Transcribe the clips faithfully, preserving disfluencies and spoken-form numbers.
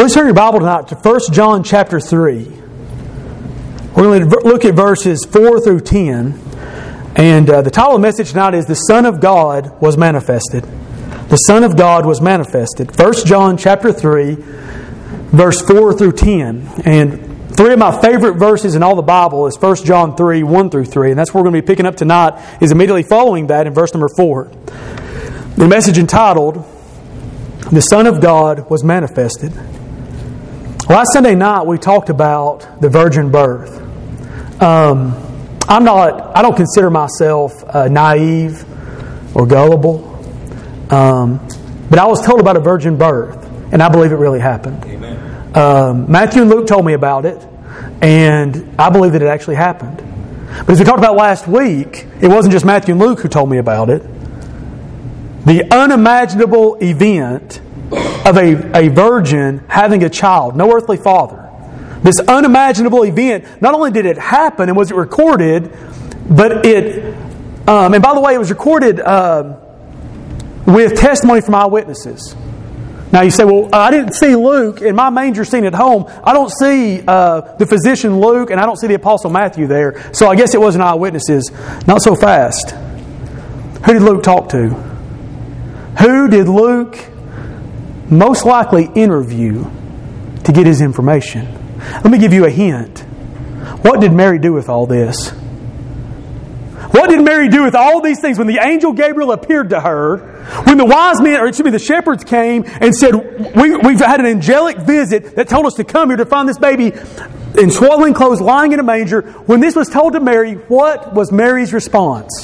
Please turn your Bible tonight to First John chapter three. We're going to look at verses four through ten. And uh, the title of the message tonight is The Son of God Was Manifested. The Son of God was manifested. First John chapter three, verse four through ten. And three of my favorite verses in all the Bible is First John three, one through three. And that's what we're going to be picking up tonight, is immediately following that in verse number four. The message entitled, The Son of God Was Manifested. Last Sunday night we talked about the virgin birth. Um, I'm not. I don't consider myself uh, naive or gullible, um, but I was told about a virgin birth, and I believe it really happened. Amen. Um, Matthew and Luke told me about it, and I believe that it actually happened. But as we talked about last week, it wasn't just Matthew and Luke who told me about it. The unimaginable event of a, a virgin having a child, no earthly father. This unimaginable event, not only did it happen and was it recorded, but it, um, and by the way, it was recorded uh, with testimony from eyewitnesses. Now you say, well, I didn't see Luke in my manger scene at home. I don't see uh, the physician Luke, and I don't see the apostle Matthew there. So I guess it wasn't eyewitnesses. Not so fast. Who did Luke talk to? Who did Luke most likely interview to get his information? Let me give you a hint. What did Mary do with all this? What did Mary do with all these things when the angel Gabriel appeared to her? When the wise men, or excuse me, the shepherds came and said, we, we've had an angelic visit that told us to come here to find this baby in swaddling clothes lying in a manger. When this was told to Mary, what was Mary's response?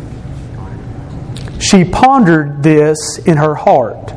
She pondered this in her heart.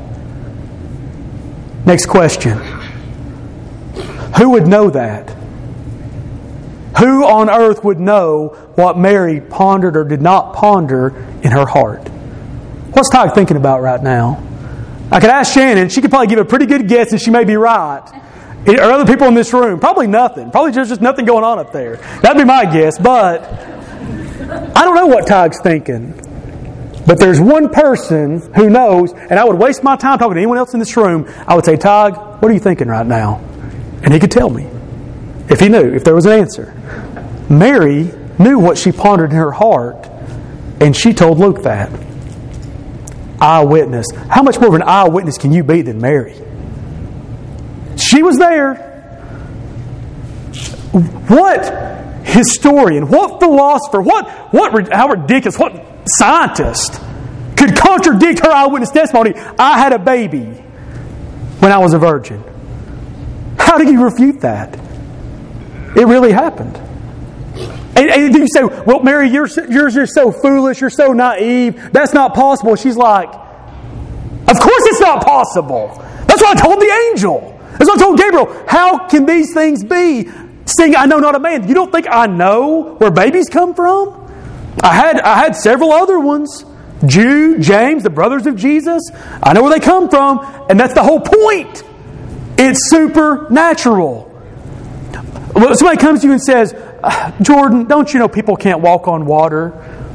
Next question. Who would know that? Who on earth would know what Mary pondered or did not ponder in her heart? What's Todd thinking about right now? I could ask Shannon. She could probably give a pretty good guess, and she may be right. Or other people in this room. Probably nothing. Probably just, just nothing going on up there. That'd be my guess. But I don't know what Todd's thinking. But there's one person who knows, and I would waste my time talking to anyone else in this room. I would say, Todd, what are you thinking right now? And he could tell me. If he knew, if there was an answer. Mary knew what she pondered in her heart, and she told Luke that. Eyewitness. How much more of an eyewitness can you be than Mary? She was there. What historian, what philosopher, what, what, how ridiculous, what scientist could contradict her eyewitness testimony? I had a baby when I was a virgin. How do you refute that? It really happened. And, and you say, well, Mary, you're, you're just so foolish, you're so naive, that's not possible. She's like, of course it's not possible. That's what I told the angel. That's what I told Gabriel. How can these things be? Seeing I know not a man. You don't think I know where babies come from? I had I had several other ones. Jude, James, the brothers of Jesus. I know where they come from. And that's the whole point. It's supernatural. Well, somebody comes to you and says, Jordan, don't you know people can't walk on water?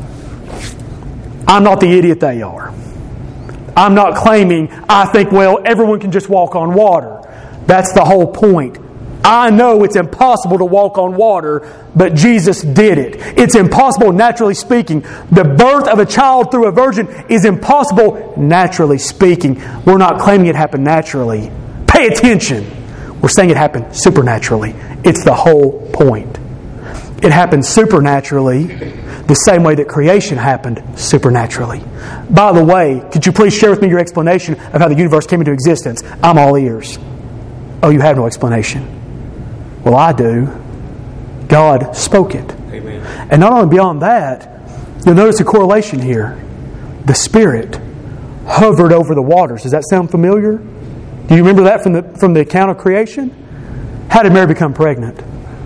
I'm not the idiot they are. I'm not claiming, I think, well, everyone can just walk on water. That's the whole point. I know it's impossible to walk on water, but Jesus did it. It's impossible, naturally speaking. The birth of a child through a virgin is impossible, naturally speaking. We're not claiming it happened naturally. Pay attention. We're saying it happened supernaturally. It's the whole point. It happened supernaturally the same way that creation happened supernaturally. By the way, could you please share with me your explanation of how the universe came into existence? I'm all ears. Oh, you have no explanation. Well, I do. God spoke it. Amen. And not only beyond that, you'll notice a correlation here. The Spirit hovered over the waters. Does that sound familiar? Do you remember that from the from the account of creation? How did Mary become pregnant?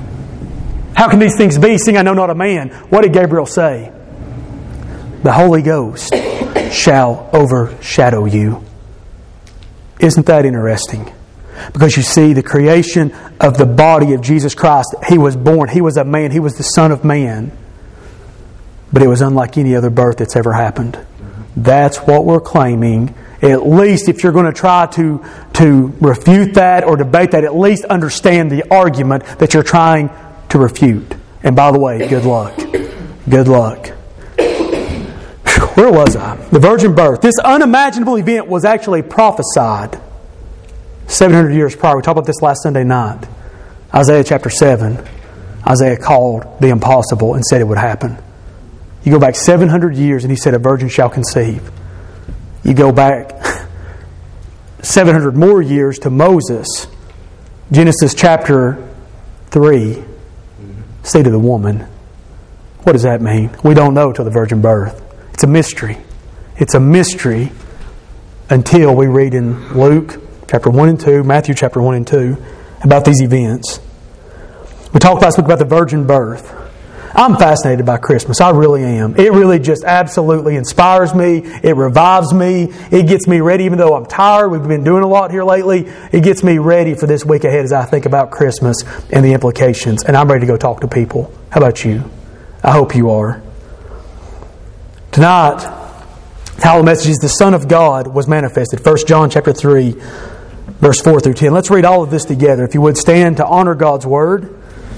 How can these things be, seeing I know not a man? What did Gabriel say? The Holy Ghost shall overshadow you. Isn't that interesting? Because you see, the creation of the body of Jesus Christ, He was born, He was a man, He was the Son of Man. But it was unlike any other birth that's ever happened. That's what we're claiming. At least if you're going to try to, to refute that or debate that, at least understand the argument that you're trying to refute. And by the way, good luck. Good luck. Where was I? The virgin birth. This unimaginable event was actually prophesied seven hundred years prior. We talked about this last Sunday night. Isaiah chapter seven. Isaiah called the impossible and said it would happen. You go back seven hundred years and he said a virgin shall conceive. You go back seven hundred more years to Moses. Genesis chapter three. Seed of the woman. What does that mean? We don't know till the virgin birth. It's a mystery. It's a mystery until we read in Luke chapter one and two, Matthew chapter one and two, about these events. We talked last week about the virgin birth. I'm fascinated by Christmas. I really am. It really just absolutely inspires me. It revives me. It gets me ready, even though I'm tired. We've been doing a lot here lately. It gets me ready for this week ahead as I think about Christmas and the implications. And I'm ready to go talk to people. How about you? I hope you are. Tonight, the title of the message is The Son of God was manifested. First John chapter three, verse four through ten. Let's read all of this together. If you would stand to honor God's Word.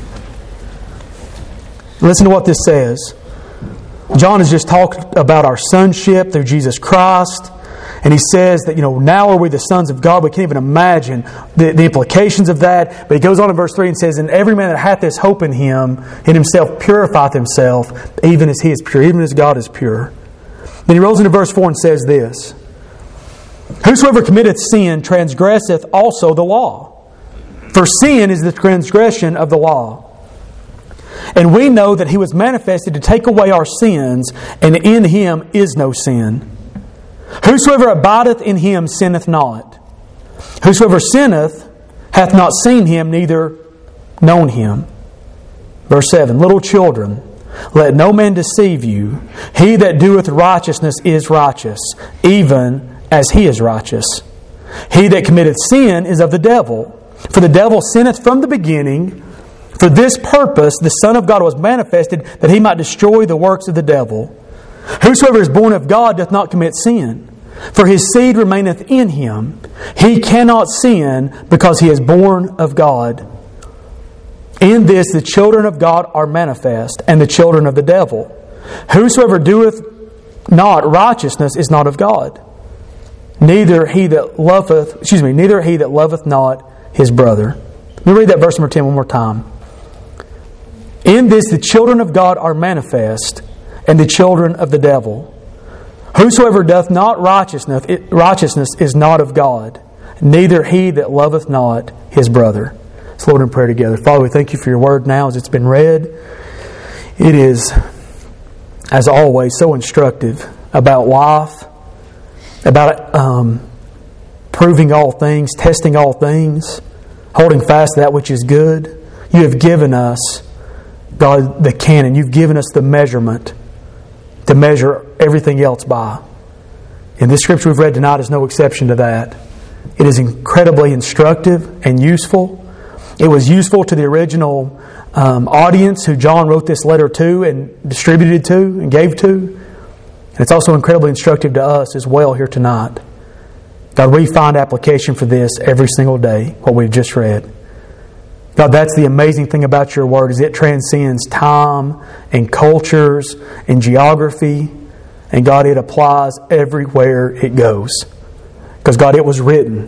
Listen to what this says. John has just talked about our sonship through Jesus Christ. And he says that, you know, now are we the sons of God. We can't even imagine the, the implications of that. But he goes on in verse three and says, and every man that hath this hope in him, in himself purifieth himself, even as he is pure, even as God is pure. Then he rolls into verse four and says this, whosoever committeth sin transgresseth also the law. For sin is the transgression of the law. And we know that He was manifested to take away our sins, and in Him is no sin. Whosoever abideth in Him sinneth not. Whosoever sinneth hath not seen Him, neither known Him. Verse seven, little children, let no man deceive you. He that doeth righteousness is righteous, even as he is righteous. He that committeth sin is of the devil. For the devil sinneth from the beginning. For this purpose the Son of God was manifested, that He might destroy the works of the devil. Whosoever is born of God doth not commit sin, for his seed remaineth in him. He cannot sin, because he is born of God. In this the children of God are manifest, and the children of the devil. Whosoever doeth not righteousness is not of God. Neither he that loveth, excuse me, neither he that loveth not his brother. Let me read that verse number ten one more time. In this the children of God are manifest, and the children of the devil. Whosoever doth not righteousness, righteousness is not of God, neither he that loveth not his brother. Let's Lord in prayer together. Father, we thank You for Your Word now as it's been read. It is, as always, so instructive about life, about um, proving all things, testing all things, holding fast to that which is good. You have given us, God, the canon. You've given us the measurement to measure everything else by. And this scripture we've read tonight is no exception to that. It is incredibly instructive and useful. It was useful to the original um, audience who John wrote this letter to and distributed to and gave to. And it's also incredibly instructive to us as well here tonight. God, we find application for this every single day, what we've just read. God, that's the amazing thing about Your Word, is it transcends time and cultures and geography. And God, it applies everywhere it goes. Because God, it was written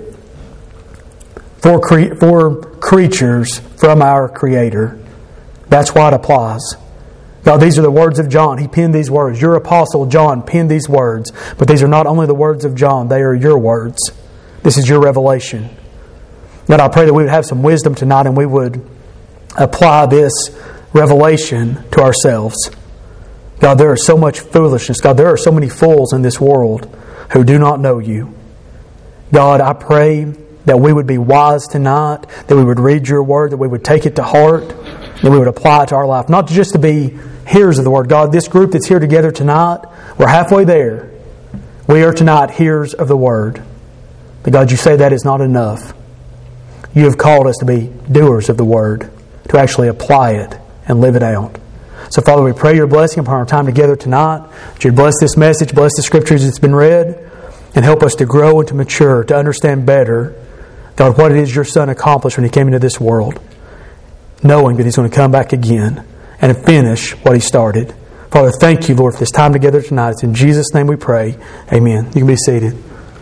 for, cre- for creatures from our Creator. That's why it applies. God, these are the words of John. He penned these words. Your apostle John penned these words. But these are not only the words of John, they are Your words. This is Your revelation. God, I pray that we would have some wisdom tonight and we would apply this revelation to ourselves. God, there is so much foolishness. God, there are so many fools in this world who do not know You. God, I pray that we would be wise tonight, that we would read Your Word, that we would take it to heart, that we would apply it to our life. Not just to be hearers of the Word. God, this group that's here together tonight, we're halfway there. We are tonight hearers of the Word. But God, You say that is not enough. You have called us to be doers of the Word, to actually apply it and live it out. So, Father, we pray your blessing upon our time together tonight. That you'd bless this message, bless the Scriptures that's been read, and help us to grow and to mature, to understand better, God, what it is your Son accomplished when He came into this world, knowing that He's going to come back again and finish what He started. Father, thank you, Lord, for this time together tonight. It's in Jesus' name we pray. Amen. You can be seated.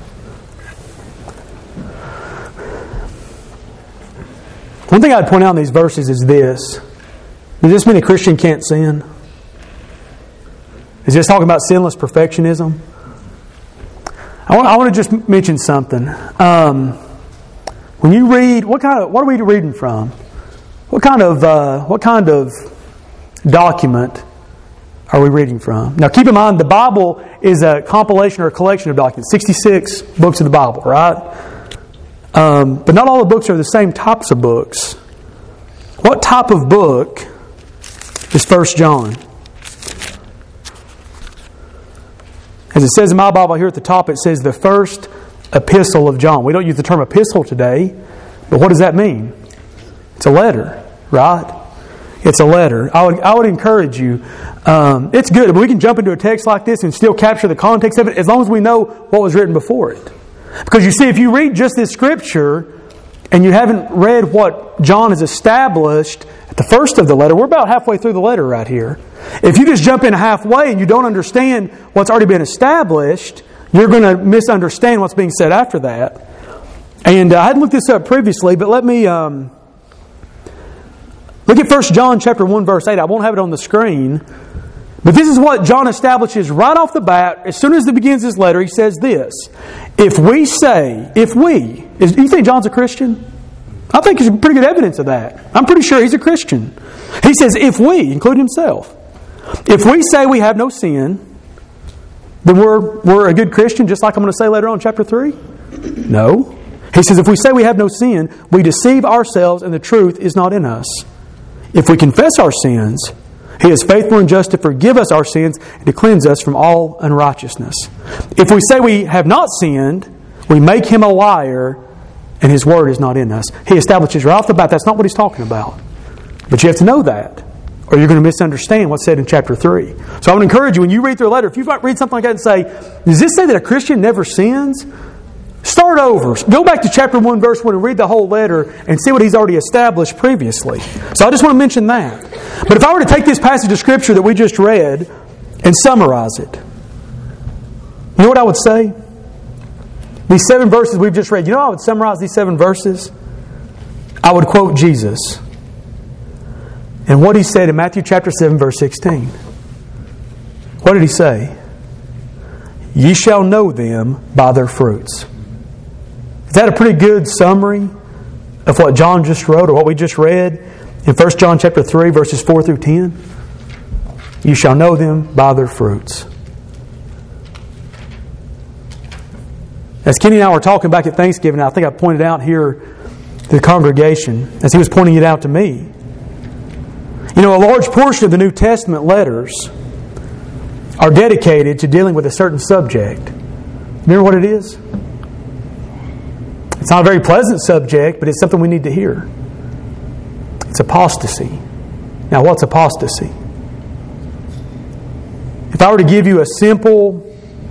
One thing I'd point out in these verses is this. Does this mean a Christian can't sin? Is this talking about sinless perfectionism? I want, I want to just mention something. Um, when you read, what kind of what are we reading from? What kind of uh, what kind of document are we reading from? Now, keep in mind, the Bible is a compilation or a collection of documents. sixty-six books of the Bible, right? Um, but not all the books are the same types of books. What type of book is First John? As it says in my Bible here at the top, it says the first epistle of John. We don't use the term epistle today, but what does that mean? It's a letter, right? It's a letter. I would, I would encourage you. Um, it's good. We can jump into a text like this and still capture the context of it as long as we know what was written before it. Because you see, if you read just this Scripture and you haven't read what John has established at the first of the letter, we're about halfway through the letter right here. If you just jump in halfway and you don't understand what's already been established, you're going to misunderstand what's being said after that. And uh, I hadn't looked this up previously, but let me um, look at First John chapter one, verse eight. I won't have it on the screen. But this is what John establishes right off the bat. As soon as he begins his letter, he says this. If we say, if we, is, do you think John's a Christian? I think there's pretty good evidence of that. I'm pretty sure he's a Christian. He says, if we, include himself, if we say we have no sin, then we're, we're a good Christian, just like I'm going to say later on in chapter three? No. He says, if we say we have no sin, we deceive ourselves and the truth is not in us. If we confess our sins, He is faithful and just to forgive us our sins and to cleanse us from all unrighteousness. If we say we have not sinned, we make Him a liar and His word is not in us. He establishes right off the bat that's not what He's talking about. But you have to know that, or you're going to misunderstand what's said in chapter three. So I would encourage you, when you read through a letter, if you read something like that and say, does this say that a Christian never sins? Start over. Go back to chapter one, verse one and read the whole letter and see what he's already established previously. So I just want to mention that. But if I were to take this passage of Scripture that we just read and summarize it, you know what I would say? These seven verses we've just read, you know how I would summarize these seven verses? I would quote Jesus and what He said in Matthew chapter seven, verse sixteen. What did He say? Ye shall know them by their fruits. Is that a pretty good summary of what John just wrote or what we just read in First John chapter three, verses four through ten? You shall know them by their fruits. As Kenny and I were talking back at Thanksgiving, I think I pointed out here to the congregation, as he was pointing it out to me, you know, a large portion of the New Testament letters are dedicated to dealing with a certain subject. Remember what it is? It's not a very pleasant subject, but it's something we need to hear. It's apostasy. Now, what's apostasy? If I were to give you a simple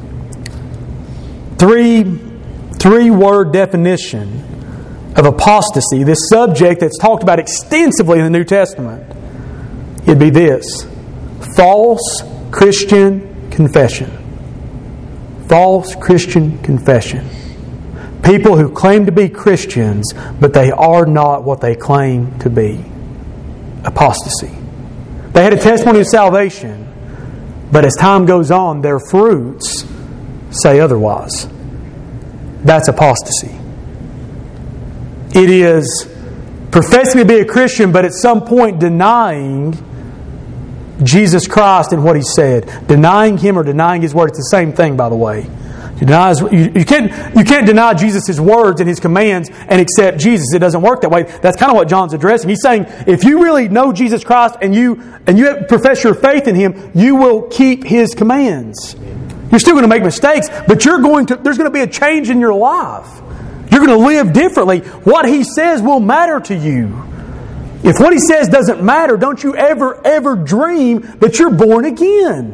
three, three-word definition of apostasy, this subject that's talked about extensively in the New Testament, it'd be this: false Christian confession. False Christian confession. People who claim to be Christians, but they are not what they claim to be. Apostasy. They had a testimony of salvation, but as time goes on, their fruits say otherwise. That's apostasy. It is professing to be a Christian, but at some point denying Jesus Christ and what He said. Denying Him or denying His word. It's the same thing, by the way. You, deny his, you, you, can't, you can't deny Jesus' words and His commands and accept Jesus. It doesn't work that way. That's kind of what John's addressing. He's saying, if you really know Jesus Christ and you and you profess your faith in Him, you will keep His commands. You're still going to make mistakes, but you're going to. There's going to be a change in your life. You're going to live differently. What He says will matter to you. If what He says doesn't matter, don't you ever, ever dream that you're born again.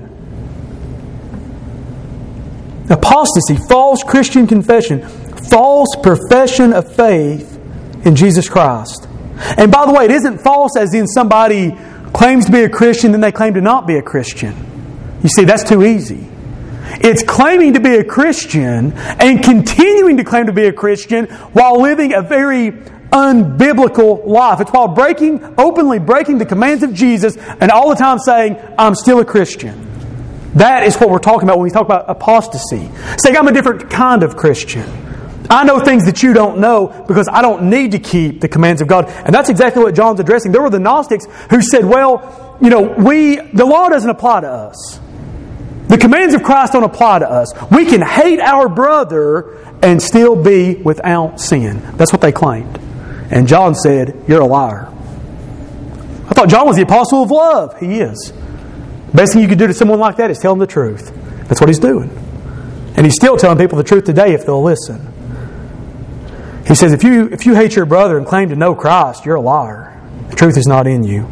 Apostasy, false Christian confession, false profession of faith in Jesus Christ. And by the way, it isn't false as in somebody claims to be a Christian and they claim to not be a Christian. You see, that's too easy. It's claiming to be a Christian and continuing to claim to be a Christian while living a very unbiblical life. It's while breaking, openly breaking the commands of Jesus and all the time saying, I'm still a Christian. That is what we're talking about when we talk about apostasy. Saying, I'm a different kind of Christian. I know things that you don't know because I don't need to keep the commands of God. And that's exactly what John's addressing. There were the Gnostics who said, well, you know, we the law doesn't apply to us. The commands of Christ don't apply to us. We can hate our brother and still be without sin. That's what they claimed. And John said, you're a liar. I thought John was the apostle of love. He is. The best thing you could do to someone like that is tell them the truth. That's what he's doing. And he's still telling people the truth today if they'll listen. He says, if you if you hate your brother and claim to know Christ, you're a liar. The truth is not in you.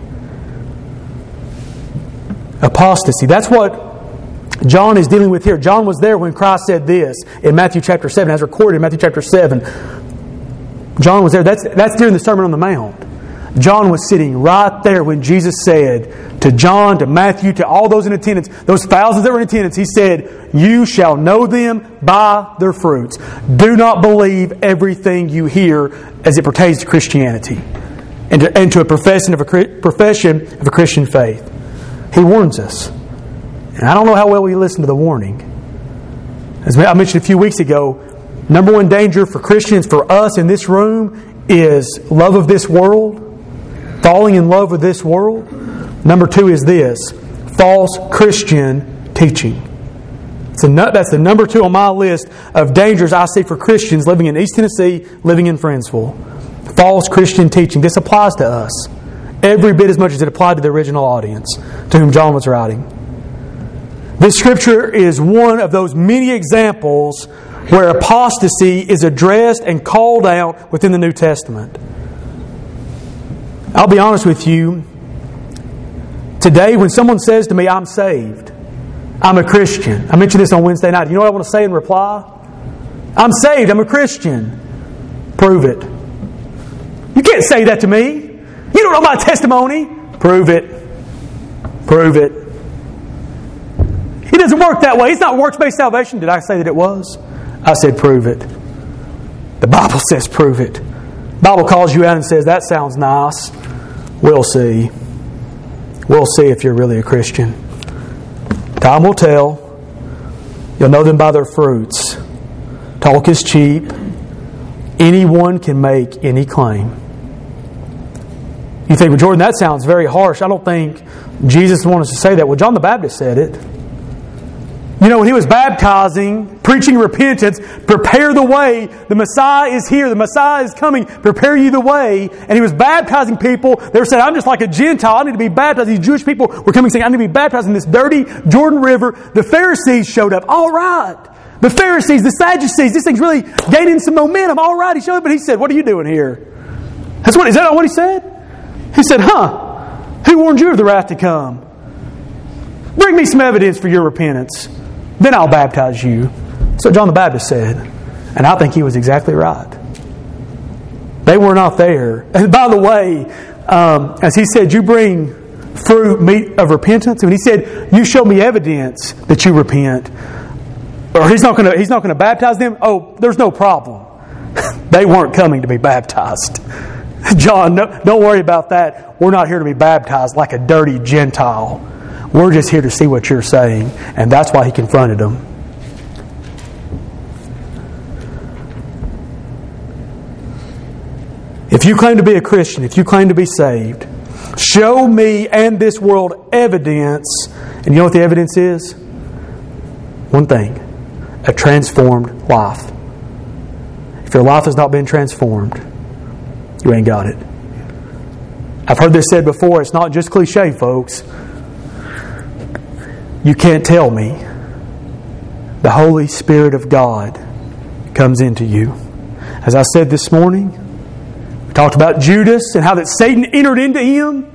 Apostasy. That's what John is dealing with here. John was there when Christ said this in Matthew chapter seven, as recorded in Matthew chapter seven. John was there. That's, that's during the Sermon on the Mount. John was sitting right there when Jesus said to John, to Matthew, to all those in attendance, those thousands that were in attendance, He said, you shall know them by their fruits. Do not believe everything you hear as it pertains to Christianity and to, and to a profession of a profession of a Christian faith. He warns us. And I don't know how well we listen to the warning. As I mentioned a few weeks ago, number one danger for Christians, for us in this room, is love of this world, falling in love with this world. Number two is this, false Christian teaching. It's a, that's the number two on my list of dangers I see for Christians living in East Tennessee, living in Friendsville. False Christian teaching. This applies to us every bit as much as it applied to the original audience to whom John was writing. This scripture is one of those many examples where apostasy is addressed and called out within the New Testament. I'll be honest with you. Today, when someone says to me, I'm saved, I'm a Christian. I mentioned this on Wednesday night. You know what I want to say in reply? I'm saved, I'm a Christian. Prove it. You can't say that to me. You don't know my testimony. Prove it. Prove it. It doesn't work that way. It's not works-based salvation. Did I say that it was? I said prove it. The Bible says prove it. The Bible calls you out and says, that sounds nice. We'll see. We'll see if you're really a Christian. Time will tell. You'll know them by their fruits. Talk is cheap. Anyone can make any claim. You think, well, Jordan, that sounds very harsh. I don't think Jesus wanted us to say that. Well, John the Baptist said it. You know, when he was baptizing, preaching repentance, prepare the way. The Messiah is here. The Messiah is coming. Prepare you the way. And he was baptizing people. They were saying, I'm just like a Gentile. I need to be baptized. These Jewish people were coming saying, I need to be baptized in this dirty Jordan River. The Pharisees showed up. All right. The Pharisees, the Sadducees, this thing's really gaining some momentum. All right. He showed up and he said, what are you doing here? That's what, is that not what he said? He said, huh? Who warned you of the wrath to come? Bring me some evidence for your repentance. Then I'll baptize you. That's what John the Baptist said. And I think he was exactly right. They were not there. And by the way, um, as he said, you bring fruit, meat of repentance. And he said, you show me evidence that you repent. Or he's not going to he's not going to baptize them. Oh, there's no problem. They weren't coming to be baptized. John, no, don't worry about that. We're not here to be baptized like a dirty Gentile. We're just here to see what you're saying. And that's why he confronted them. If you claim to be a Christian, if you claim to be saved, show me and this world evidence. And you know what the evidence is? One thing. A transformed life. If your life has not been transformed, you ain't got it. I've heard this said before. It's not just cliche, folks. You can't tell me. The Holy Spirit of God comes into you. As I said this morning, talked about Judas and how that Satan entered into him.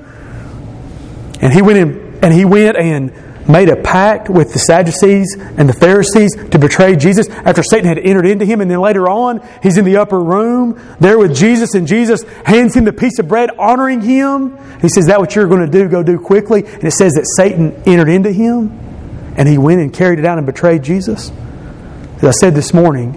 And he went in, and he went and made a pact with the Sadducees and the Pharisees to betray Jesus after Satan had entered into him. And then later on, he's in the upper room there with Jesus, and Jesus hands him the piece of bread, honoring him. He says, "Is that what you're going to do? Go do quickly." And it says that Satan entered into him, and he went and carried it out and betrayed Jesus. As I said this morning,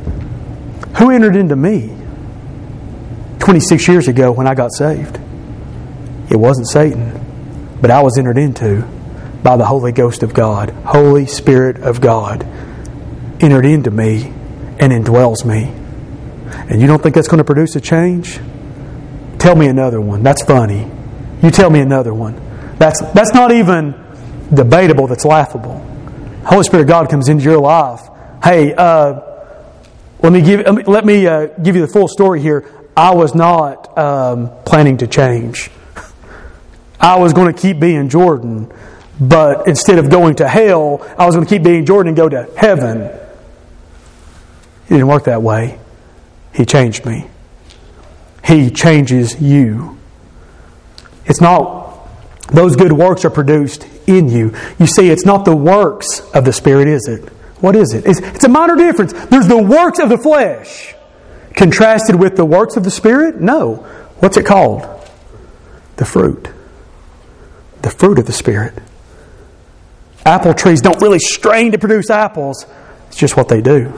who entered into me twenty-six years ago when I got saved? It wasn't Satan, but I was entered into by the Holy Ghost of God. Holy Spirit of God entered into me and indwells me. And you don't think that's going to produce a change? Tell me another one. That's funny. You tell me another one. That's that's not even debatable. That's laughable. Holy Spirit of God comes into your life. Hey, uh, let me give let me uh, give you the full story here. I was not um, planning to change. I was going to keep being Jordan. But instead of going to hell, I was going to keep being Jordan and go to heaven. It didn't work that way. He changed me. He changes you. It's not those good works are produced in you. You see, it's not the works of the Spirit, is it? What is it? It's, it's a minor difference. There's the works of the flesh contrasted with the works of the Spirit. No. What's it called? The fruit. The fruit of the Spirit. Apple trees don't really strain to produce apples. It's just what they do.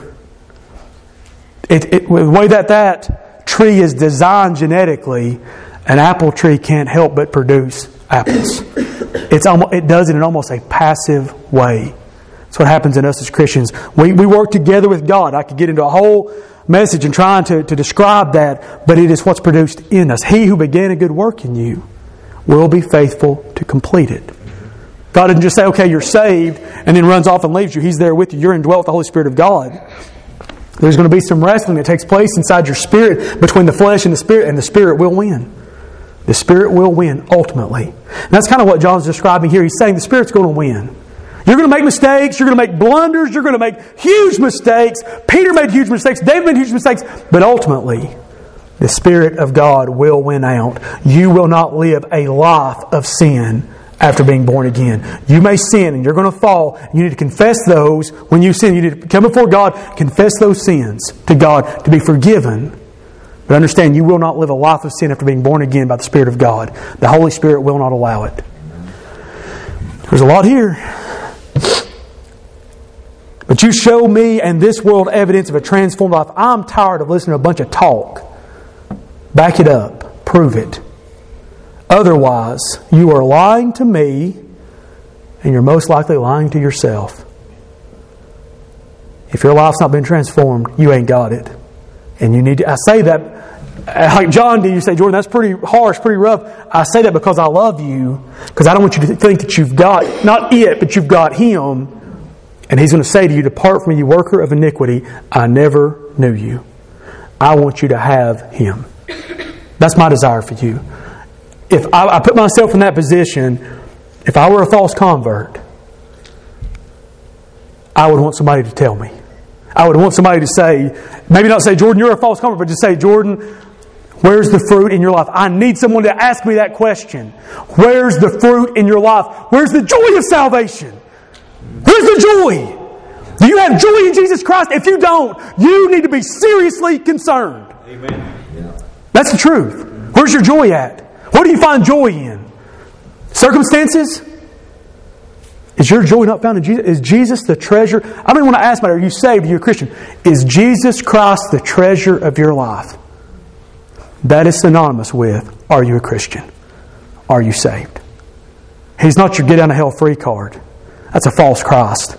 It, it, the way that that tree is designed genetically, an apple tree can't help but produce apples. It's almost, it does it in almost a passive way. That's what happens in us as Christians. We, we work together with God. I could get into a whole message and trying to, to describe that, but it is what's produced in us. He who began a good work in you will be faithful to complete it. God didn't just say, okay, you're saved, and then runs off and leaves you. He's there with you. You're indwelt with the Holy Spirit of God. There's going to be some wrestling that takes place inside your spirit between the flesh and the Spirit, and the Spirit will win. The Spirit will win ultimately. And that's kind of what John's describing here. He's saying the Spirit's going to win. You're going to make mistakes. You're going to make blunders. You're going to make huge mistakes. Peter made huge mistakes. David made huge mistakes. But ultimately, the Spirit of God will win out. You will not live a life of sin after being born again. You may sin and you're going to fall. You need to confess those. When you sin, you need to come before God, confess those sins to God to be forgiven. But understand, you will not live a life of sin after being born again by the Spirit of God. The Holy Spirit will not allow it. There's a lot here. But you show me and this world evidence of a transformed life. I'm tired of listening to a bunch of talk. Back it up. Prove it. Otherwise, you are lying to me, and you're most likely lying to yourself. If your life's not been transformed, you ain't got it. And you need to, I say that, like John did, you say, Jordan, that's pretty harsh, pretty rough. I say that because I love you, because I don't want you to think that you've got, not it, but you've got Him. And He's going to say to you, depart from me, you worker of iniquity. I never knew you. I want you to have Him. That's my desire for you. If I, I put myself in that position, if I were a false convert, I would want somebody to tell me. I would want somebody to say, maybe not say, Jordan, you're a false convert, but just say, Jordan, where's the fruit in your life? I need someone to ask me that question. Where's the fruit in your life? Where's the joy of salvation? Where's the joy? Do you have joy in Jesus Christ? If you don't, you need to be seriously concerned. Amen. Yeah. That's the truth. Where's your joy at? What do you find joy in? Circumstances? Is your joy not found in Jesus? Is Jesus the treasure? I don't even want to ask about it. Are you saved? Are you a Christian? Is Jesus Christ the treasure of your life? That is synonymous with, are you a Christian? Are you saved? He's not your get out of hell free card. That's a false Christ.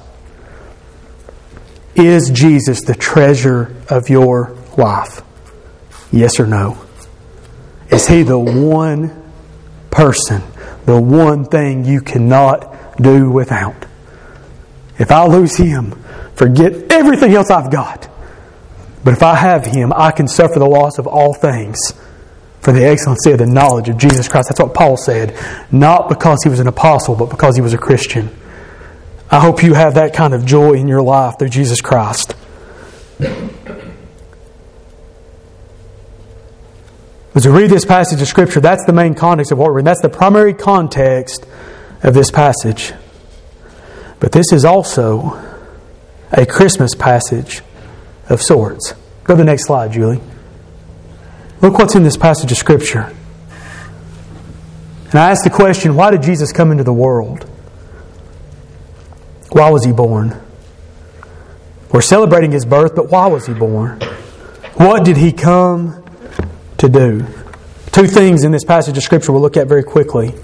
Is Jesus the treasure of your life? Yes or no? Is He the one person, the one thing you cannot do without? If I lose Him, forget everything else I've got. But if I have Him, I can suffer the loss of all things for the excellency of the knowledge of Jesus Christ. That's what Paul said. Not because he was an apostle, but because he was a Christian. I hope you have that kind of joy in your life through Jesus Christ. As we read this passage of Scripture, that's the main context of what we're reading. That's the primary context of this passage. But this is also a Christmas passage of sorts. Go to the next slide, Julie. Look what's in this passage of Scripture. And I ask the question, why did Jesus come into the world? Why was He born? We're celebrating His birth, but why was He born? What did He come to do? Two things in this passage of Scripture we'll look at very quickly.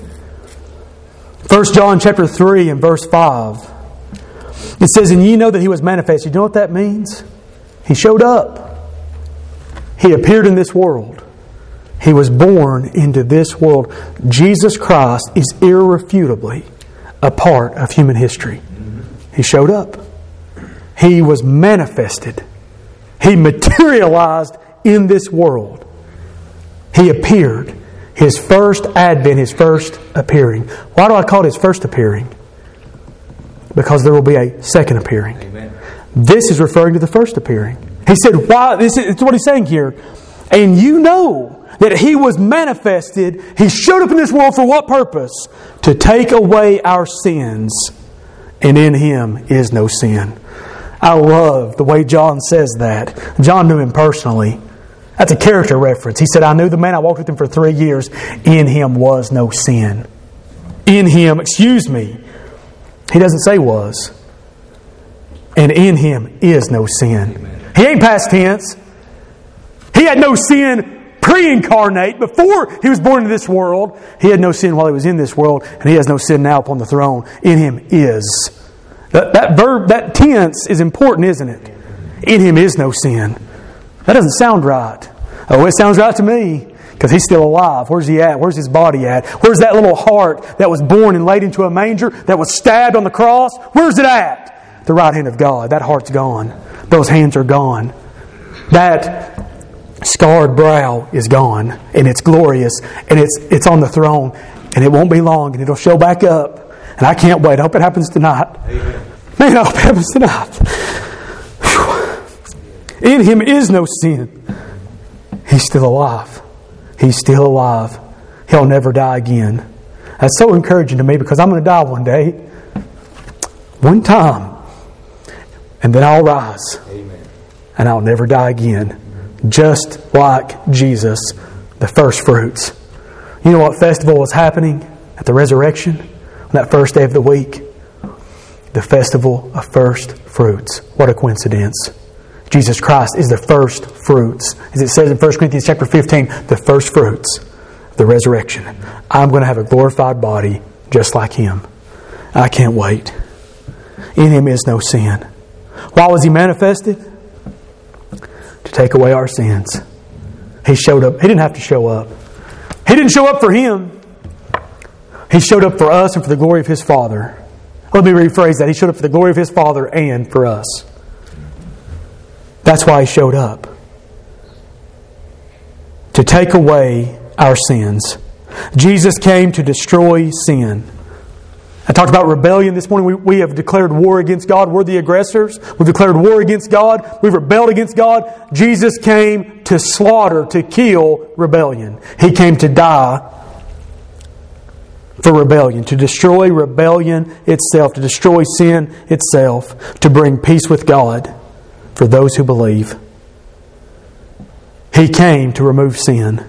First John chapter three and verse five. It says, and ye know that He was manifested. You know what that means? He showed up. He appeared in this world. He was born into this world. Jesus Christ is irrefutably a part of human history. He showed up. He was manifested. He materialized in this world. He appeared. His first advent, His first appearing. Why do I call it His first appearing? Because there will be a second appearing. Amen. This is referring to the first appearing. He said, why? This is it's what He's saying here. And you know that He was manifested. He showed up in this world for what purpose? To take away our sins. And in Him is no sin. I love the way John says that. John knew Him personally. That's a character reference. He said, I knew the man. I walked with Him for three years. In Him was no sin. In Him, excuse me. He doesn't say was. And in Him is no sin. Amen. He ain't past tense. He had no sin pre-incarnate. Before He was born into this world, He had no sin while He was in this world. And He has no sin now upon the throne. In Him is. That, that verb, that tense is important, isn't it? In Him is no sin. That doesn't sound right. Oh, it sounds right to me. Because He's still alive. Where's He at? Where's His body at? Where's that little heart that was born and laid into a manger, that was stabbed on the cross? Where's it at? The right hand of God. That heart's gone. Those hands are gone. That scarred brow is gone. And it's glorious. And it's it's on the throne. And it won't be long. And it'll show back up. And I can't wait. I hope it happens tonight. Amen. Man, I hope it happens tonight. Whew. In Him is no sin. He's still alive. He's still alive. He'll never die again. That's so encouraging to me because I'm going to die one day. One time. And then I'll rise. Amen. And I'll never die again. Just like Jesus, the first fruits. You know what festival was happening at the resurrection? On that first day of the week? The festival of first fruits. What a coincidence. Jesus Christ is the first fruits. As it says in First Corinthians chapter fifteen, the first fruits of the resurrection. I'm going to have a glorified body just like Him. I can't wait. In Him is no sin. Why was He manifested? To take away our sins. He showed up. He didn't have to show up. He didn't show up for Him. He showed up for us and for the glory of His Father. Let me rephrase that. He showed up for the glory of His Father and for us. That's why He showed up. To take away our sins. Jesus came to destroy sin. I talked about rebellion this morning. We, we have declared war against God. We're the aggressors. We've declared war against God. We've rebelled against God. Jesus came to slaughter, to kill rebellion. He came to die for rebellion, to destroy rebellion itself, to destroy sin itself, to bring peace with God for those who believe. He came to remove sin.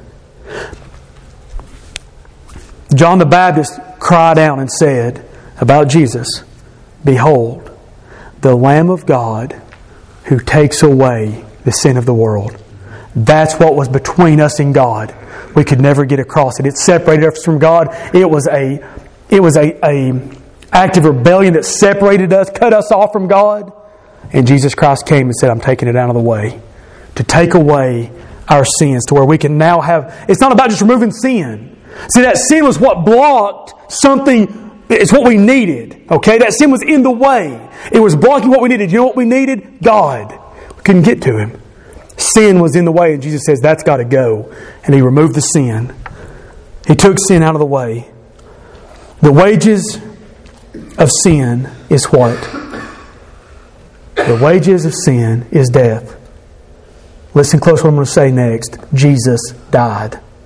John the Baptist cried out and said about Jesus, behold, the Lamb of God who takes away the sin of the world. That's what was between us and God. We could never get across it. It separated us from God. It was a, it was a, a act of rebellion that separated us, cut us off from God. And Jesus Christ came and said, I'm taking it out of the way. To take away our sins, to where we can now have... It's not about just removing sin. See, that sin was what blocked something. It's what we needed. Okay? That sin was in the way. It was blocking what we needed. You know what we needed? God. We couldn't get to Him. Sin was in the way, and Jesus says, that's got to go. And He removed the sin. He took sin out of the way. The wages of sin is what? The wages of sin is death. Listen close to what I'm going to say next. Jesus died.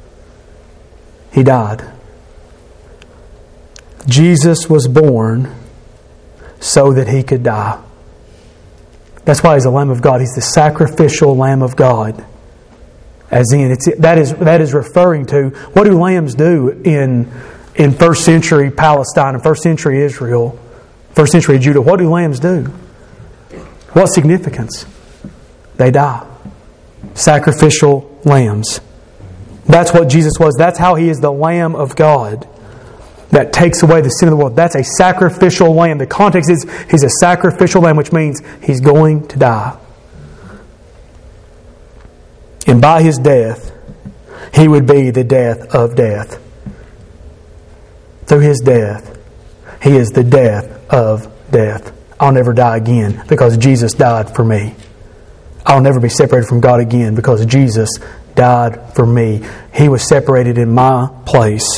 He died. Jesus was born so that He could die. That's why He's the Lamb of God. He's the sacrificial Lamb of God. As in, it's, that is that is referring to, what do lambs do in in first century Palestine and first century Israel, first century Judah? What do lambs do? What significance? They die. Sacrificial lambs. That's what Jesus was. That's how He is the Lamb of God that takes away the sin of the world. That's a sacrificial lamb. The context is He's a sacrificial lamb, which means He's going to die. And by His death, He would be the death of death. Through His death, He is the death of death. I'll never die again because Jesus died for me. I'll never be separated from God again because Jesus died for me. He was separated in my place.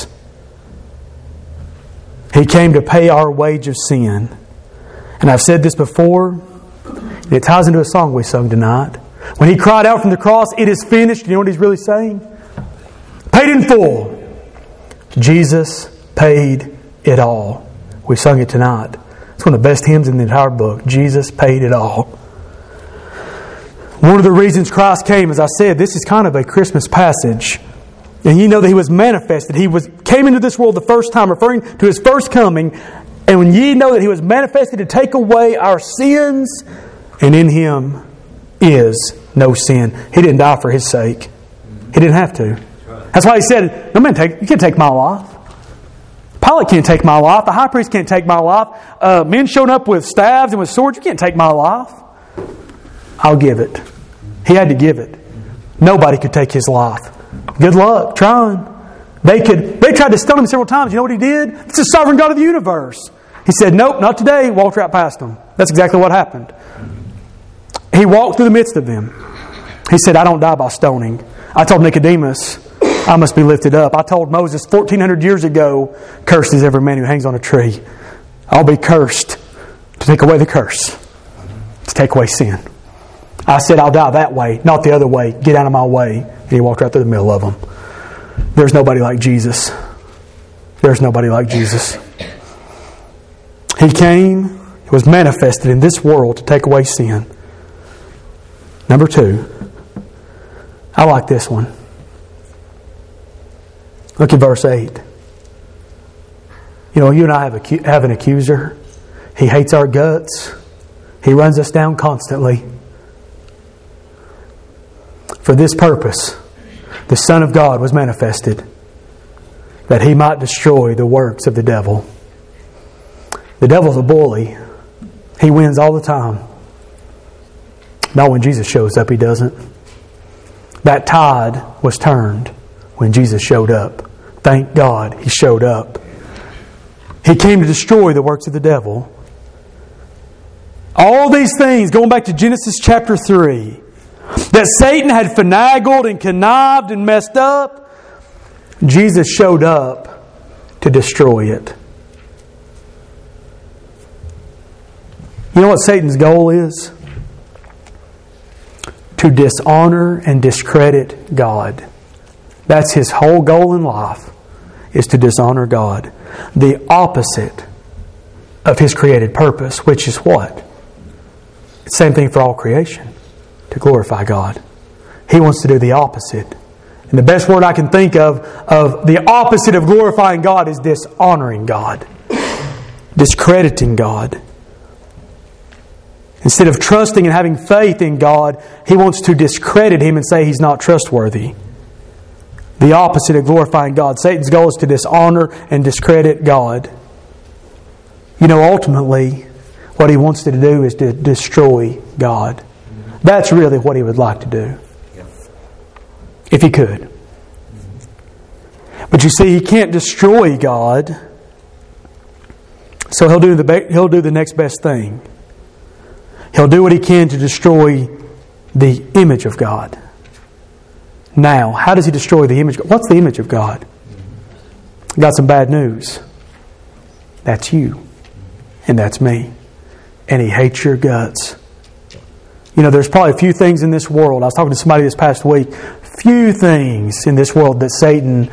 He came to pay our wage of sin. And I've said this before, and it ties into a song we sung tonight. When He cried out from the cross, "It is finished," you know what He's really saying? Paid in full. Jesus paid it all. We sung it tonight. It's one of the best hymns in the entire book. Jesus paid it all. One of the reasons Christ came, as I said, this is kind of a Christmas passage. And you know that He was manifested. He was came into this world the first time, referring to His first coming. And when ye know that He was manifested to take away our sins, and in Him is no sin. He didn't die for His sake. He didn't have to. That's why He said, "No man, take you can't take my life. Pilate can't take my life. The high priest can't take my life. Uh, men showing up with staves and with swords, you can't take my life. I'll give it." He had to give it. Nobody could take His life. Good luck trying. They could. They tried to stone Him several times. You know what He did? It's the sovereign God of the universe. He said, "Nope, not today." Walked right past them. That's exactly what happened. He walked through the midst of them. He said, "I don't die by stoning." I told Nicodemus, "I must be lifted up." I told Moses fourteen hundred years ago, "Cursed is every man who hangs on a tree." I'll be cursed to take away the curse, to take away sin. I said, "I'll die that way, not the other way. Get out of my way." And He walked right through the middle of them. There's nobody like Jesus. There's nobody like Jesus. He came, He was manifested in this world to take away sin. Number two, I like this one. Look at verse eight. You know, you and I have, a, have an accuser. He hates our guts. He runs us down constantly. For this purpose, the Son of God was manifested, that He might destroy the works of the devil. The devil's a bully. He wins all the time. Not when Jesus shows up, he doesn't. That tide was turned when Jesus showed up. Thank God He showed up. He came to destroy the works of the devil. All these things, going back to Genesis chapter three, that Satan had finagled and connived and messed up, Jesus showed up to destroy it. You know what Satan's goal is? To dishonor and discredit God. That's his whole goal in life, is to dishonor God. The opposite of His created purpose, which is what? Same thing for all creation. To glorify God. He wants to do the opposite. And the best word I can think of, of the opposite of glorifying God, is dishonoring God. Discrediting God. Instead of trusting and having faith in God, he wants to discredit Him and say He's not trustworthy. The opposite of glorifying God. Satan's goal is to dishonor and discredit God. You know, ultimately, what he wants to do is to destroy God. That's really what he would like to do. If he could. But you see, he can't destroy God. So he'll do the he'll do the next best thing. He'll do what he can to destroy the image of God. Now, how does he destroy the image? What's the image of God? Got some bad news. That's you. And that's me. And he hates your guts. You know, there's probably a few things in this world. I was talking to somebody this past week. Few things in this world that Satan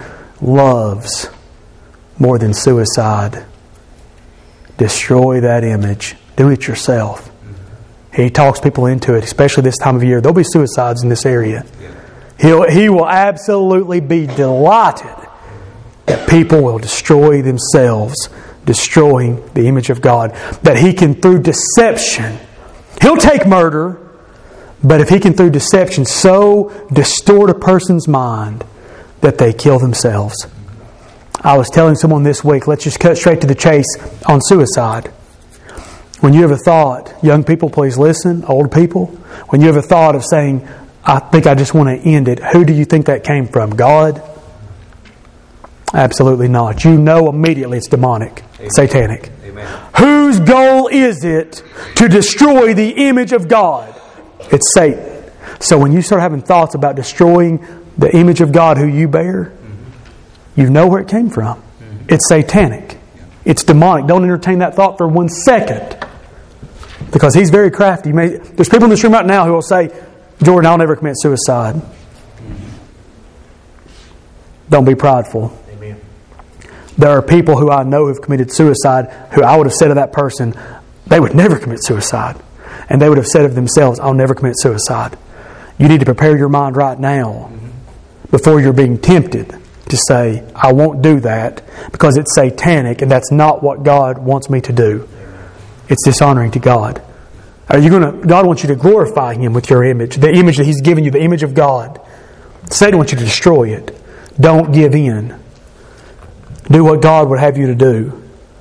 loves more than suicide. Destroy that image. Do it yourself. He talks people into it, especially this time of year. There'll be suicides in this area. He'll, he will absolutely be delighted that people will destroy themselves, destroying the image of God. That He can, through deception, He'll take murder, but if He can, through deception, so distort a person's mind that they kill themselves. I was telling someone this week, let's just cut straight to the chase on suicide. When you have a thought, young people, please listen, old people, when you have a thought of saying, I think I just want to end it, who do you think that came from? God? Absolutely not. You know immediately it's demonic, Amen. Satanic. Amen. Whose goal is it to destroy the image of God? It's Satan. So when you start having thoughts about destroying the image of God who you bear, mm-hmm. you know where it came from. Mm-hmm. It's satanic. Yeah. It's demonic. Don't entertain that thought for one second. Because he's very crafty. May, there's people in this room right now who will say, Jordan, I'll never commit suicide. Mm-hmm. Don't be prideful. Amen. There are people who I know who have committed suicide who I would have said to that person, they would never commit suicide. And they would have said of themselves, I'll never commit suicide. You need to prepare your mind right now mm-hmm. before you're being tempted to say, I won't do that because it's satanic and that's not what God wants me to do. It's dishonoring to God. Are you going to? God wants you to glorify Him with your image, the image that He's given you, the image of God. Satan wants you to destroy it. Don't give in. Do what God would have you to do.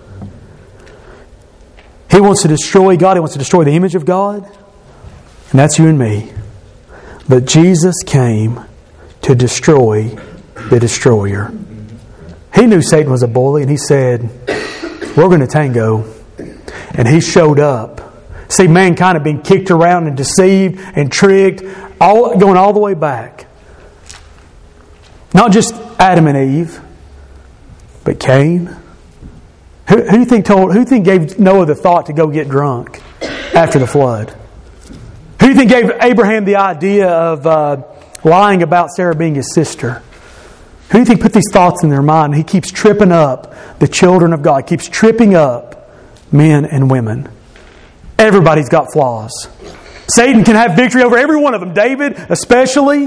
He wants to destroy God. He wants to destroy the image of God, and that's you and me. But Jesus came to destroy the destroyer. He knew Satan was a bully, and He said, "We're going to tango." And He showed up. See, mankind had been kicked around and deceived and tricked, all going all the way back. Not just Adam and Eve, but Cain. Who, who do you think told? Who do you think gave Noah the thought to go get drunk after the flood? Who do you think gave Abraham the idea of uh, lying about Sarah being his sister? Who do you think put these thoughts in their mind? He keeps tripping up the children of God. He keeps tripping up men and women. Everybody's got flaws. Satan can have victory over every one of them. David especially.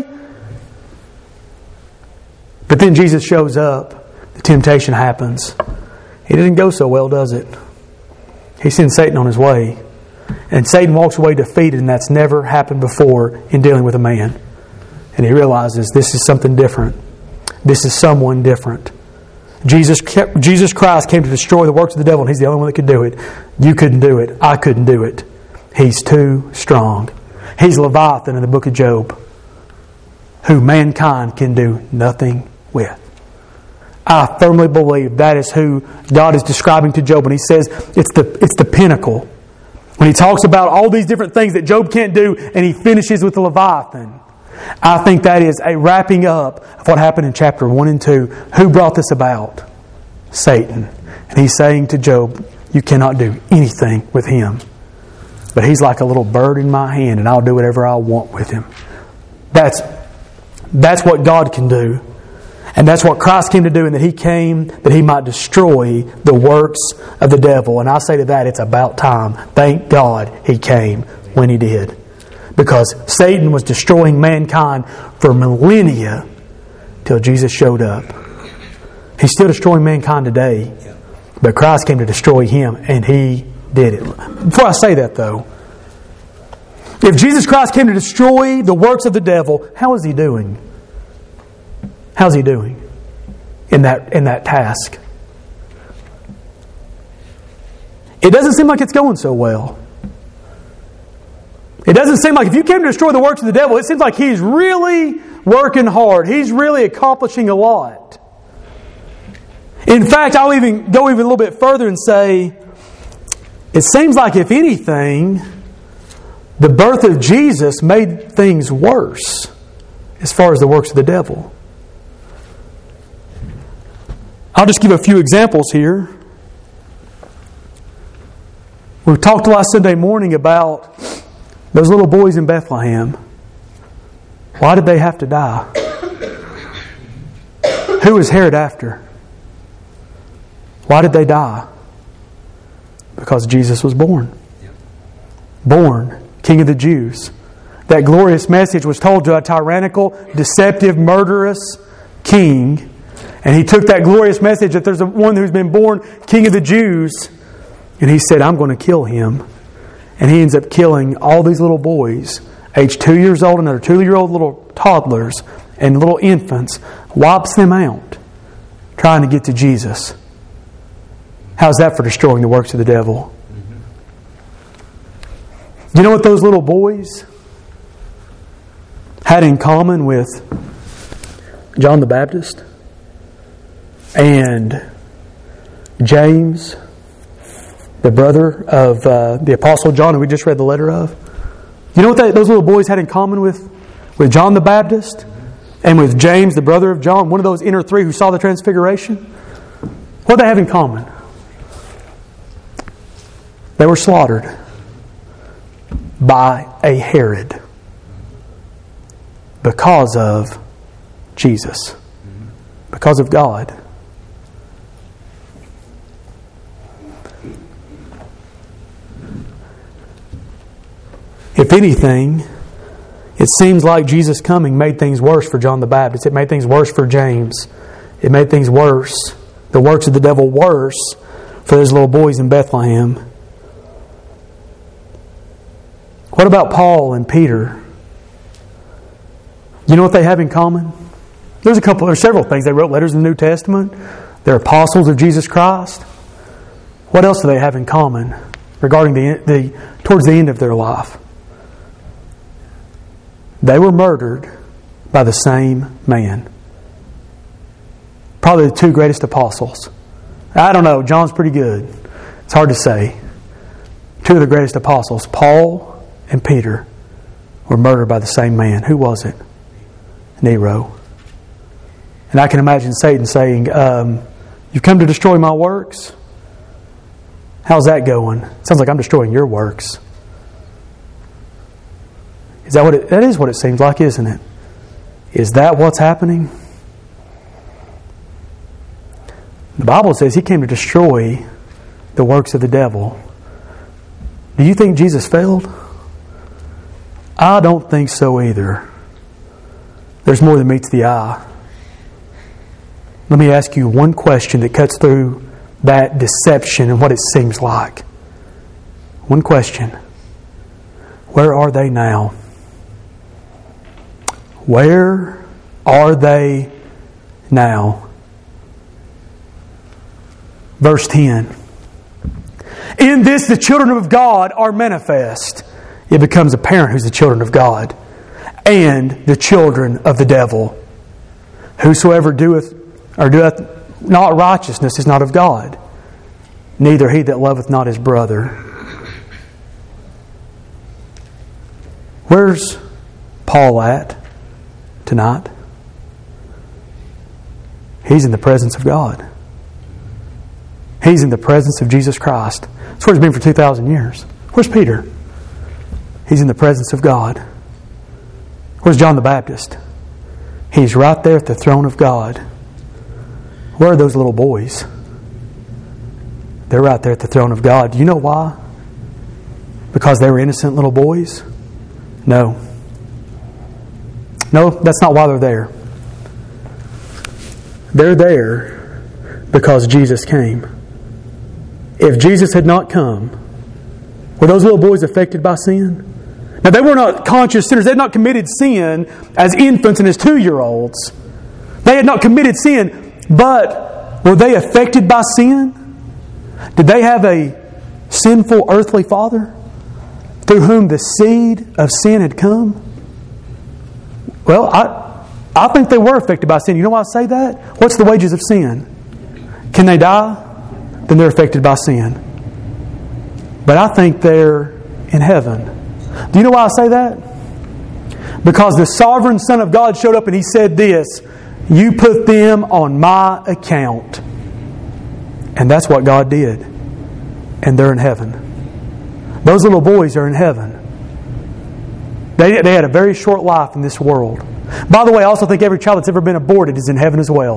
But then Jesus shows up. The temptation happens. It doesn't go so well, does it? He sends Satan on his way. And Satan walks away defeated, and that's never happened before in dealing with a man. And he realizes this is something different. This is someone different. Jesus kept, Jesus Christ came to destroy the works of the devil, and He's the only one that could do it. You couldn't do it. I couldn't do it. He's too strong. He's Leviathan in the book of Job, who mankind can do nothing with. I firmly believe that is who God is describing to Job when He says it's the, it's the pinnacle. When He talks about all these different things that Job can't do, and He finishes with the Leviathan. I think that is a wrapping up of what happened in chapter one and two. Who brought this about? Satan. And he's saying to Job, you cannot do anything with him. But he's like a little bird in my hand, and I'll do whatever I want with him. That's, that's what God can do. And that's what Christ came to do, and that He came that He might destroy the works of the devil. And I say to that, it's about time. Thank God He came when He did. Because Satan was destroying mankind for millennia till Jesus showed up. He's still destroying mankind today. But Christ came to destroy him, and He did it. Before I say that, though, if Jesus Christ came to destroy the works of the devil, how is He doing? How's He doing in that, in that task? It doesn't seem like it's going so well. It doesn't seem like if you came to destroy the works of the devil, it seems like He's really working hard. He's really accomplishing a lot. In fact, I'll even go even a little bit further and say, it seems like if anything, the birth of Jesus made things worse as far as the works of the devil. I'll just give a few examples here. We talked last Sunday morning about those little boys in Bethlehem. Why did they have to die? Who was Herod after? Why did they die? Because Jesus was born. Born, King of the Jews. That glorious message was told to a tyrannical, deceptive, murderous king. And he took that glorious message that there's a one who's been born King of the Jews. And he said, I'm going to kill him. And he ends up killing all these little boys, aged two years old, and other two-year-old little toddlers and little infants, wipes them out, trying to get to Jesus. How's that for destroying the works of the devil? You know what those little boys had in common with John the Baptist and James, the brother of uh, the Apostle John, who we just read the letter of? You know what they, those little boys had in common with, with John the Baptist and with James, the brother of John, one of those inner three who saw the transfiguration? What did they have in common? They were slaughtered by a Herod because of Jesus, because of God. If anything, it seems like Jesus coming made things worse for John the Baptist. It made things worse for James. It made things worse, the works of the devil worse, for those little boys in Bethlehem. What about Paul and Peter? You know what they have in common? There's a couple, there's several things. They wrote letters in the New Testament. They're apostles of Jesus Christ. What else do they have in common regarding the, the towards the end of their life? They were murdered by the same man. Probably the two greatest apostles. I don't know, John's pretty good. It's hard to say. Two of the greatest apostles, Paul and Peter, were murdered by the same man. Who was it? Nero. And I can imagine Satan saying, um, you've come to destroy my works? How's that going? Sounds like I'm destroying your works. Is that what it, that is what it seems like, isn't it? Is that what's happening? The Bible says He came to destroy the works of the devil. Do you think Jesus failed? I don't think so either. There's more than meets the eye. Let me ask you one question that cuts through that deception and what it seems like. One question. Where are they now? Where are they now? Verse ten. In this the children of God are manifest. It becomes apparent who's the children of God and the children of the devil. Whosoever doeth or doeth not righteousness is not of God, neither he that loveth not his brother. Where's Paul at tonight? He's in the presence of God. He's in the presence of Jesus Christ. That's where he's been for two thousand years. Where's Peter? He's in the presence of God. Where's John the Baptist? He's right there at the throne of God. Where are those little boys? They're right there at the throne of God. Do you know why? Because they were innocent little boys? No. No, that's not why they're there. They're there because Jesus came. If Jesus had not come, were those little boys affected by sin? Now, they were not conscious sinners. They had not committed sin as infants and as two-year-olds. They had not committed sin, but were they affected by sin? Did they have a sinful earthly father through whom the seed of sin had come? Well, I, I think they were affected by sin. You know why I say that? What's the wages of sin? Can they die? Then they're affected by sin. But I think they're in heaven. Do you know why I say that? Because the sovereign Son of God showed up and He said this, you put them on my account. And that's what God did. And they're in heaven. Those little boys are in heaven. They, they had a very short life in this world. By the way, I also think every child that's ever been aborted is in heaven as well.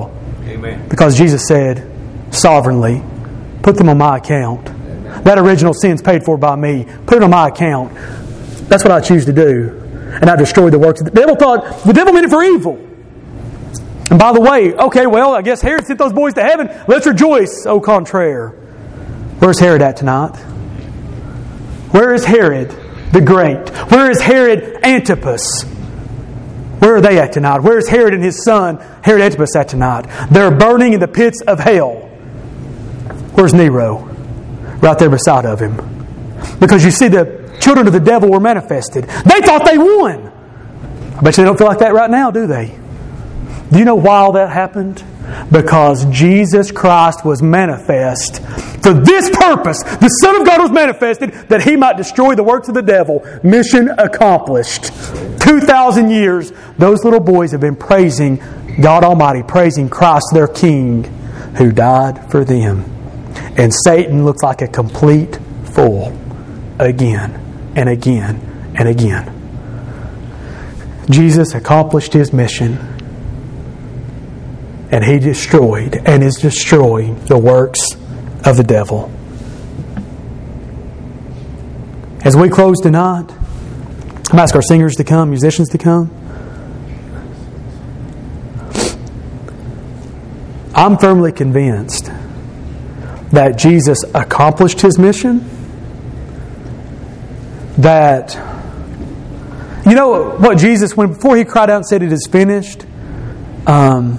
Amen. Because Jesus said, sovereignly, put them on my account. That original sin's paid for by me. Put it on my account. That's what I choose to do. And I destroy the works of the devil. Thought the devil meant it for evil. And by the way, okay, well, I guess Herod sent those boys to heaven. Let's rejoice. Au contraire. Where's Herod at tonight? Where is Herod the Great? Where is Herod Antipas? Where are they at tonight? Where is Herod and his son, Herod Antipas, at tonight? They're burning in the pits of hell. Where's Nero? Right there beside of him. Because you see, the children of the devil were manifested. They thought they won. I bet you they don't feel like that right now, do they? Do you know why all that happened? Because Jesus Christ was manifest for this purpose. The Son of God was manifested that He might destroy the works of the devil. Mission accomplished. Two thousand years, those little boys have been praising God Almighty, praising Christ their King who died for them. And Satan looks like a complete fool again and again and again. Jesus accomplished His mission, and He destroyed and is destroying the works of the devil. As we close tonight, I'm ask our singers to come, musicians to come. I'm firmly convinced that Jesus accomplished His mission. That, you know what Jesus, when before He cried out and said, "It is finished," um,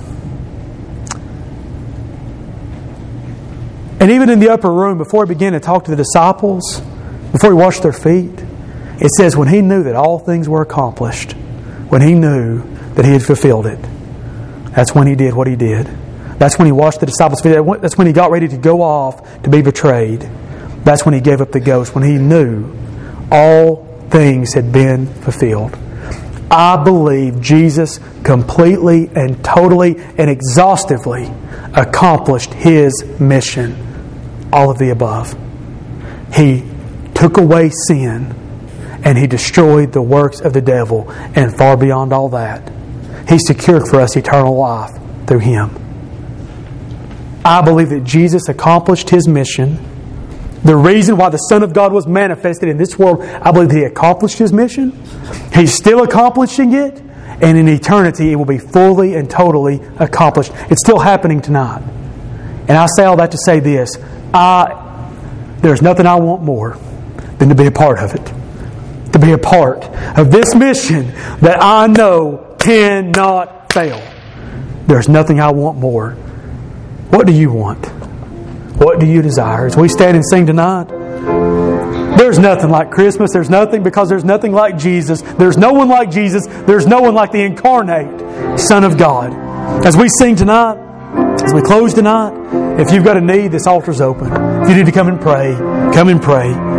and even in the upper room, before He began to talk to the disciples, before He washed their feet, it says when He knew that all things were accomplished, when He knew that He had fulfilled it, that's when He did what He did. That's when He washed the disciples' feet. That's when He got ready to go off to be betrayed. That's when He gave up the ghost, when He knew all things had been fulfilled. I believe Jesus completely and totally and exhaustively accomplished His mission. All of the above. He took away sin and He destroyed the works of the devil. And far beyond all that, He secured for us eternal life through Him. I believe that Jesus accomplished His mission. The reason why the Son of God was manifested in this world, I believe He accomplished His mission. He's still accomplishing it. And in eternity, it will be fully and totally accomplished. It's still happening tonight. And I say all that to say this. I, there's nothing I want more than to be a part of it. To be a part of this mission that I know cannot fail. There's nothing I want more. What do you want? What do you desire? As we stand and sing tonight, there's nothing like Christmas. There's nothing, because there's nothing like Jesus. There's no one like Jesus. There's no one like the incarnate Son of God. As we sing tonight, as we close tonight, if you've got a need, this altar's open. If you need to come and pray, come and pray.